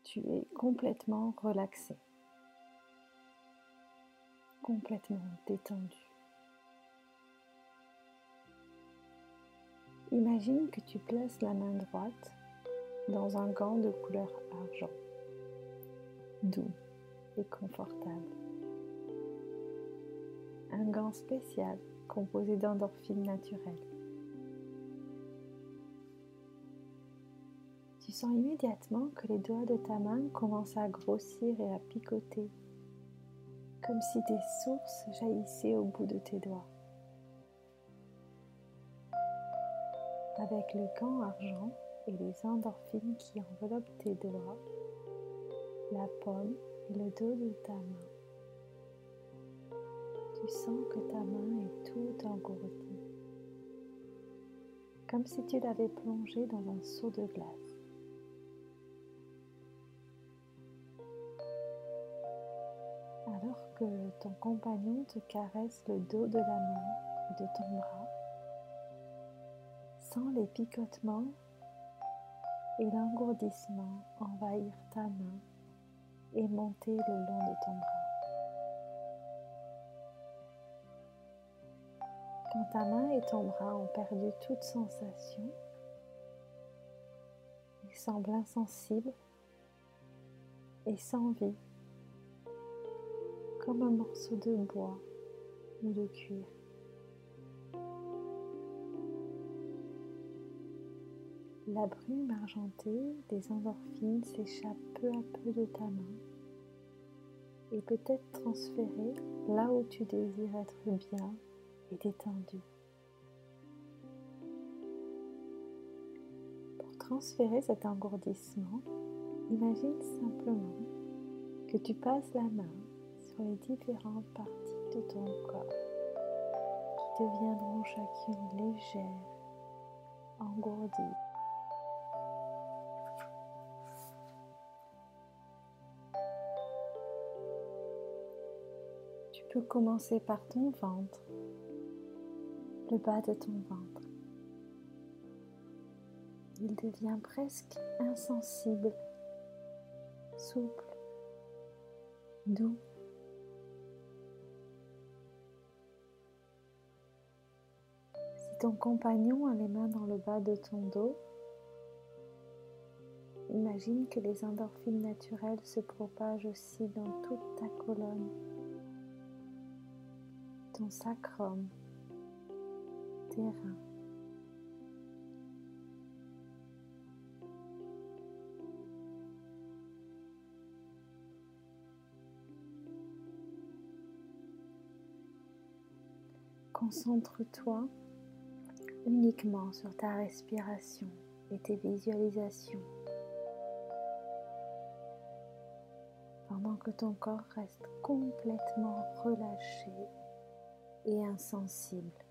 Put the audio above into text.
Tu es complètement relaxé, complètement détendu. Imagine que tu places la main droite dans un gant de couleur argent, doux et confortable. Un gant spécial composé d'endorphines naturelles. Tu sens immédiatement que les doigts de ta main commencent à grossir et à picoter, comme si des sources jaillissaient au bout de tes doigts. Avec le gant argent et les endorphines qui enveloppent tes doigts, la paume et le dos de ta main, tu sens que ta main est toute engourdie, comme si tu l'avais plongée dans un seau de glace. Alors que ton compagnon te caresse le dos de la main et de ton bras, sens les picotements et l'engourdissement envahir ta main et monter le long de ton bras. Quand ta main et ton bras ont perdu toute sensation, ils semblent insensibles et sans vie, comme un morceau de bois ou de cuir. La brume argentée des endorphines s'échappe peu à peu de ta main et peut être transférée là où tu désires être bien et détendu. Pour transférer cet engourdissement, imagine simplement que tu passes la main sur les différentes parties de ton corps qui deviendront chacune légères, engourdies. Tu peux commencer par ton ventre, le bas de ton ventre. Il devient presque insensible, souple, doux. Si ton compagnon a les mains dans le bas de ton dos, imagine que les endorphines naturelles se propagent aussi dans toute ta colonne, ton sacrum, tes reins. Concentre-toi uniquement sur ta respiration et tes visualisations, pendant que ton corps reste complètement relâché et insensible.